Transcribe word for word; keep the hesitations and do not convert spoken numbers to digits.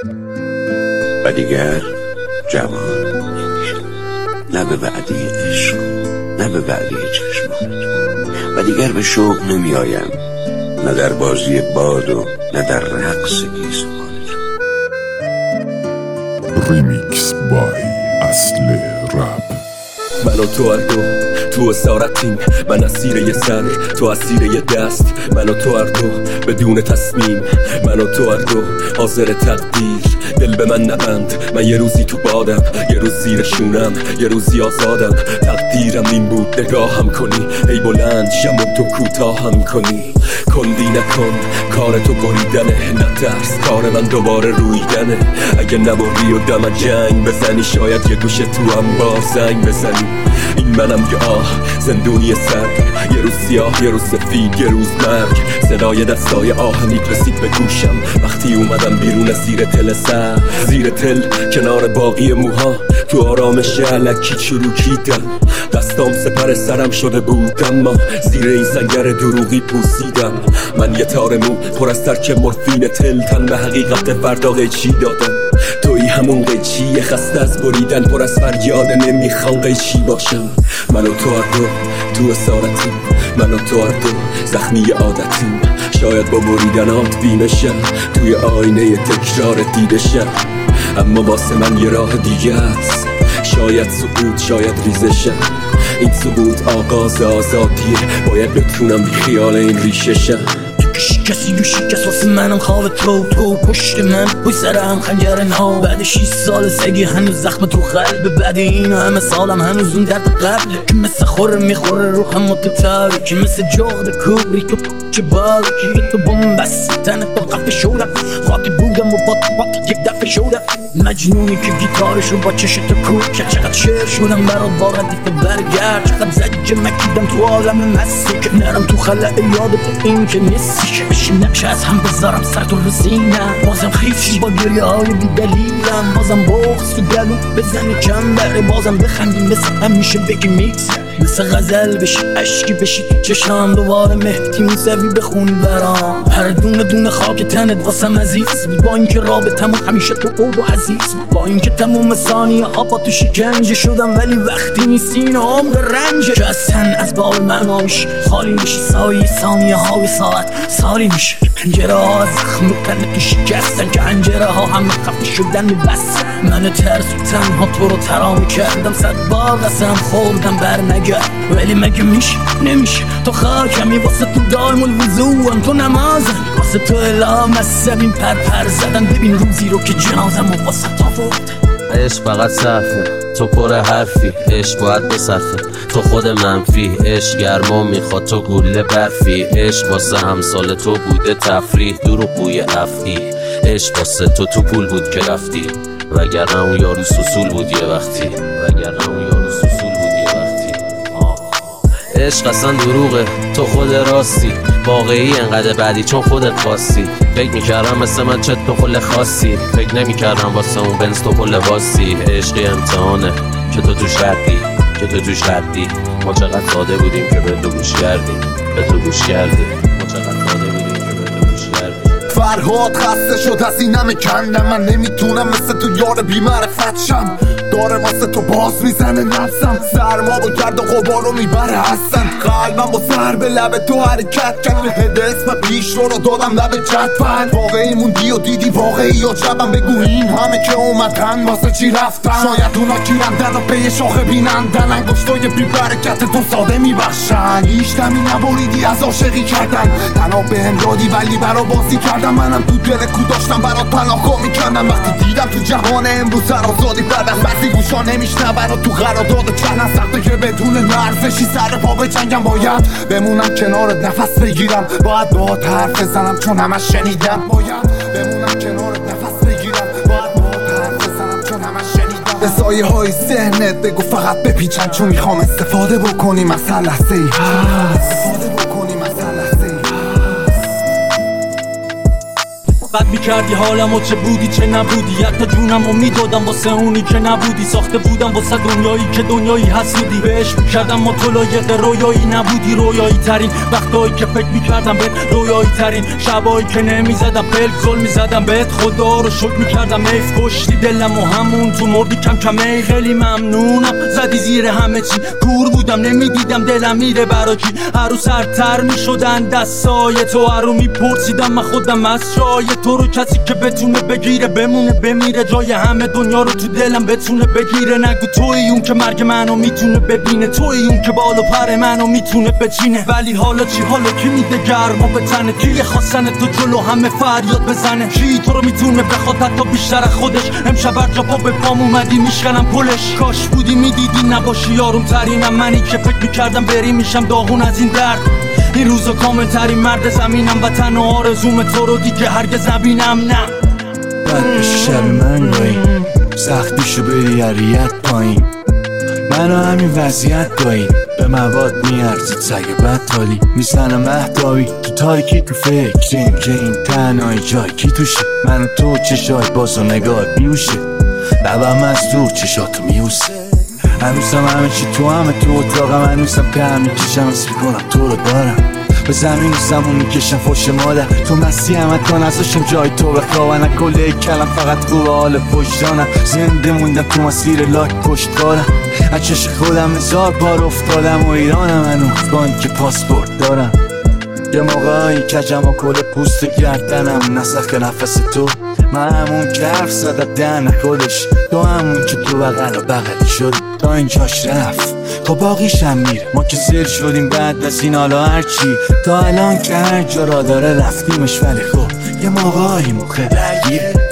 و دیگر جوان نمیشم، نه به وعده عشق نه به وعده چشمان، و دیگر به شوق نمی آیم، نه در بازی باد و نه در رقص گیسوان. ریمیکس بای اصل رپ. من و تو هر دو تو اسارتیم، من اسیر یه سر تو اسیر یه دست، من و تو هر دو بدون تصمیم، من و تو هر دو حاضر تقدیر. دل به من نبند، من یه روزی تو بادم، یه روز زیر شونم، یه روزی آزادم. تقدیرم این بود نگاهم کنی، ای بلند شم و تو کوتاهم کنی. کندی نکن کار تو بریدنه، نترس کار من دوباره رویدنه. اگه نبری و دم جنگ بزنی، شاید یه گوشه تو هم با زنگ بزنی. این منم یه آه زندونی سرد، یه روز سیاه یه روز سفید یه روز مرگ. صدای دستای آهنی رسید به گوشم وقتی اومدم بیرون از زیر تل سر، زیر تل کنار باقی موها تو آرامش الکی چروکیدم. دستام سپر سرم شده بود اما زیر این سنگر دروغی پوسیدم. من یه تار مو پر از ترک مورفین تل، تن به حقیقت فردا قیچی دادم. توی همون قیچی خسته از بریدن، پر از فریاد نمیخوام قیچی باشم. من و تو هر دو تو اسارتیم، من و تو هر دو زخمی عادتیم. شاید با بریدنات بیمشم، توی آینه تکرار دیدشم. اما واسه من یه راه دیگه است، شاید سقوط شاید ریزشم. این سقوط آغاز آزادیه، باید بتونم بی خیال این ریششم. کسی رو شکست واسه منم خواب تو، تو پشت من پای سرم خنجر نها. بعد شیش سال سگی هنوز زخم تو قلب، بعد این همه سالم هنوز اون درد قبل که مثل خوره میخوره رو هم متتاری، که مثل جغد کوبری تو چه بالا، که تو بومبست تنت تو قفه شدم. خاطی بودم و بات بات یک دفعه شدم، مجنونی که گیتارش رو با چشت کوب که چقدر شعر شدم برات باقی تو برگرد. چقدر زجه مکیدم تو عالم مستی که نرم تو خلع یاد تو این که نیستی. بشین نقشه از هم بذارم سر تو رو سینم، بازم خیفشی با گریه های بی دلیلم. بازم بغض تو دلو بزنی کم بره، بازم بخندیم مثل همیشه بگی میکس، مثل غزل بشی عشقی بشی تو چشم. دوباره مهدی موسوی بخونی برام، هر دونه دونه خاک تنت واسم عزیز. با اینکه رابطمون همیشه تو قود و عزیز، با اینکه تموم ثانیه ها با تو شکنجه شدم، ولی وقتی نیستین عمق رنجه که از تن از باب معناش خالی میشی. سایه ثانیه های ساعت سالی میشه، پنجره ها از زخم تن تو شکستن، که انجره ها همه خفه شدن بس. من ترس و تنها تو رو ترام کردم، صد بار قسم خوردم بر نگرد، ولی مگه میشه نمیشه. تو خاکمی واسه تو دایم الوضوعم، تو نمازم واسه تو الهام مذهبیم پر پر زدن. ببین روزی رو که جنازم و واسه تا فورد. عشق فقط صرفه، تو پر حرفی، عشق باید بصرفه. تو خود منفی، عشق گرما میخواد تو گوله برفی. عشق واسه همسال تو بوده تفریح، دروغگوی افعی. عشق واسه تو تو پول بود که رفتی، وگرنه اون یارو سوسول بود یه وقتی، وگرنه اون یارو سوسول بود یه وقتی. عشق اصلا دروغه، تو خود راستی، واقعی انقدر بعدی چون خودت خواستی. فکر میکردم مثل من چت تو خل خاصی، فکر نمیکردم واسه اون بنز تو خل واسی. عشقی امتحانه که تو توش ردی، که تو توش ردی. ما چقدر ساده بودیم که به تو گوش کردیم، به تو گوش کردیم. ما چقدر ساده بودیم که به تو گوش کردیم. فرهاد خسته شد از این همه کندم، من نمیتونم مثل تو یار بی‌معرفت شم. داره واسه تو باز میزنه نفسم، سرما با گرد و غبارو میبره هستن. قلبم با سر به لب تو حرکت کرد، به هد اسم پیش رو رو دادم لب جدول. واقعی موندی و دیدی واقعی یا جبم، بگو این همه که اومدن واسه چی رفتن. شاید اونا گیرندن و پی شاخه بینندن، انگشتای بی برکت تو ساده میبخشن. هیچ دمی نبریدی از عاشقی کردن، تنها به هم دادی ولی برا بازی کردم. منم تو دل کو داشتم برات پناهگاه میکردم، وقتی دیدم تو جهان امروز سر آزادی بدم. بعضی گوشا نمیشنون و تو قرارداد چندن سخته که بدون نرزشی سر پا بجنگم. باید بمونم کنارت نفس بگیرم، باید باهات حرف بزنم چون همش شنیدم. باید بمونم کنارت نفس بگیرم، باید باهات حرف بزنم چون همش شنیدم. به سایه های ذهنت بگو فقط بپیچن، چون میخوام استفاده بکنیم از هر لحظه ای هست. استفاده بکنیم از هر لحظه ای هست. بد میکردی حالمو چه بودی چه نبودی، حتی جونمو میدادم واسه اونی که نبودی. ساخته بودم واسه دنیایی که دنیایی حسودی، بهش میکردم ما تو لایق رویایی نبودی. رویایی ترین وقتایی که فکر میکردم بهت، رویایی ترین شبایی که نمیزدم پلک زل میزدم بهت. خدا رو شکر میکردم حیف کشتی دلم و همون تو مردی کم کم. ای خیلی ممنونم زدی زیر همه چی، کور بودم نمیدیدم دلم میره برا کی. هرو سرتر میشدن دستای تو، هرو میپرسیدم من خودم از جای تو رو. کسی که بتونه بگیره بمونه بمیره، جای همه دنیا رو تو دلم بتونه بگیره. نگو توی اون که مرگ منو میتونه ببینه، توی اون که بال و پر منو میتونه بچینه. ولی حالا چی؟ حالا کی میده گرما به تنه؟ کی خواستن تو جلو همه فریاد بزنه؟ کی تو رو میتونه بخواد حتی بیشتر از خودش؟ امشب هر جا پا به پام اومدی میشکنم پلش. کاش بودی میدیدی نباشی یاروم ترینم، منی که فکر میکردم بری میشم داغون از این درد. این روزا کامل ترین مرد زمینم و تنها آرزوم تو رو دیگه هرگز نبینم. نه بد بشی شب من گاهی، سختیشو بری هریت پایین، منو همین وضعیت گاهی. به مواد میارزید سگ بد تالی، میزنم مهداوی تو تاریکی تو فکریم که این تنهای جای کی توشه. من و تو چشای باز و نگاه بیوشه، لبم از دور چشاتو میوسه. هنوزم همه چی تو همه تو اتاقم، هنوزم که هم میکشم از کنم تو رو دارم. به زمین و زمون میکشم فوش مادر، تو مستی همه تا نزاشم جای تو بخوابن. از کله کلم فقط خوب حال وجدانم، زنده موندم تو مسیر لاک پشتکارم. از چش خودم هزار بار افتادم و ایرانم هنوز با این که پاسپورت دارم. یه موقعی کجم و کل پوست گردنم نسخ نفس تو، من همون که حرف زدم دهن خودش، تو همون که تو بغل و بغلی شدی تا اینجاش رفت تا باقیشم میره. ما که سر شدیم بعد از این حالا هرچی، تا الان که هر جا را داره رفتیمش. ولی خب یه موقعی موقع درگیره.